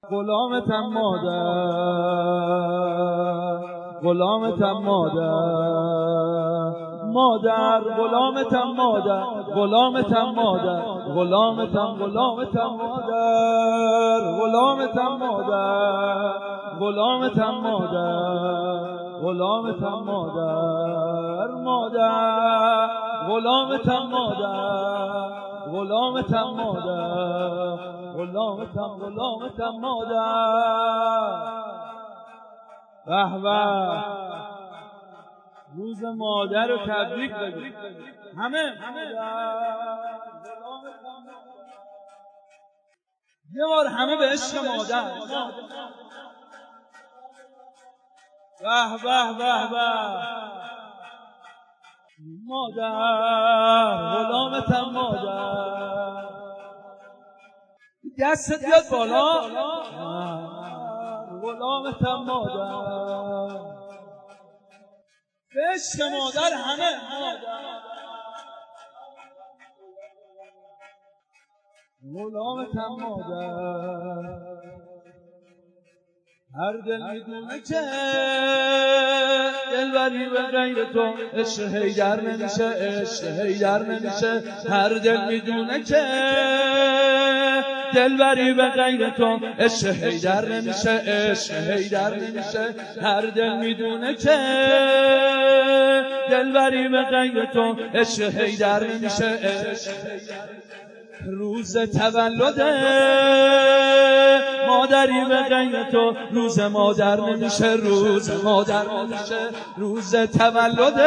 غلامتم مادر، غلامتم مادر، مادر غلامتم مادر، غلامتم مادر، غلامتم غلامتم مادر، غلامتم مادر، غلامتم مادر، غلامتم مادر، مادر غلامتم مادر، غلامتم مادر، غلامتم غلامتم مادر. به به روز مادر رو تبریک بگید همه. یه بار همه به عشق مادر. به به به به مادر، غلامتم مادر. دستت بیاد بالا. غلامتم مادر، به عشق مادر همه. غلامتم مادر، هر دل میدونه که دلبری به غیر تو عشق حیدر نمیشه، عشق حیدر نمیشه. هر دل میدونه که دلبری به غیر تو عشق حیدر نمیشه، عشق حیدر نمیشه. هر دل میدونه که دلبری به غیر تو عشق حیدر نمیشه، عشق روز تولد مادری به غیر تو روز مادر نمیشه، روز مادر نمیشه. روز تولد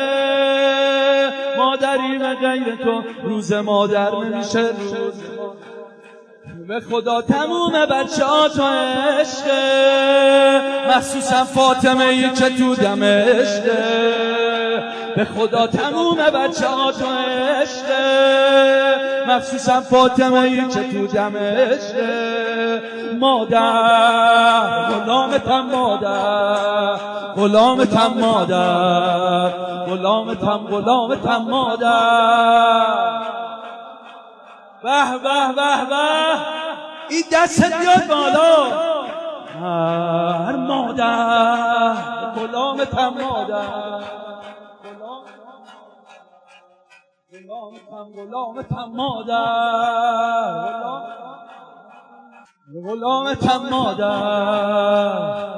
مادری به غیر تو روز مادر نمیشه، روز به خدا تموم بچه ها تو عشقه، مخصوصا فاطمه ای که تو دمشقه. به خدا تموم بچه ها تو عشقه، مخصوصا فاطمه ای که تو دمشقه. مادر غلامتم مادر، غلامتم مادر، غلامتم غلامتم مادر. به به به به این دست بیاد بالا. هر مادر غلامتم مادر، غلامتم غلامتم مادر، غلامتم مادر.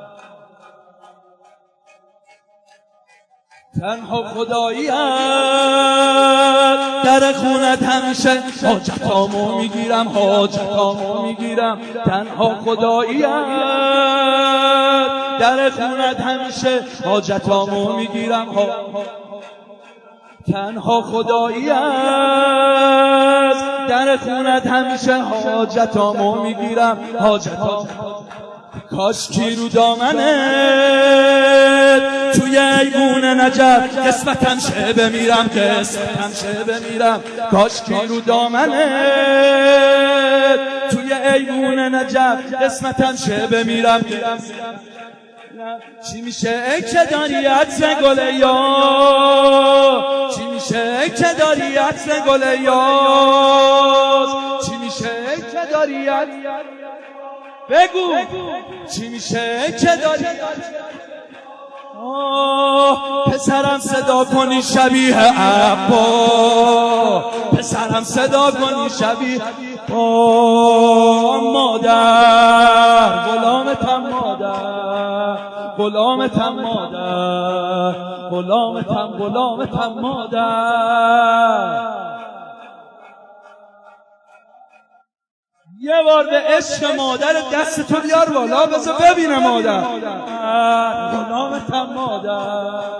تنها خداییت در خونت همیشه حاجتامو میگیرم، حاجتامو میگیرم. تنها خداییت در خونت همیشه حاجتامو میگیرم، تنها خداییت در خونت همیشه حاجتامو میگیرم، حاجتامو. کاش کی رو دامنت توی ایوون نجف قسمتم شه بمیرم، قسمتم شه بمیرم. کاش کی رو دامنت توی ایوون نجف قسمتم شه بمیرم. چی میشه که داری عطر گل یاس، چی میشه که داری عطر گل یاس، چی میشه که داری عطر بگو، چی میشه که داری پسرم صدا کنی شبیه عبا، پسرم صدا کنی شبیه مادر، غلامتم مادر، غلامتم مادر، غلامتم غلامتم مادر. یه بار به عشق مادر دستتو بیار بالا بذار ببینم مادر. غلامتم مادر،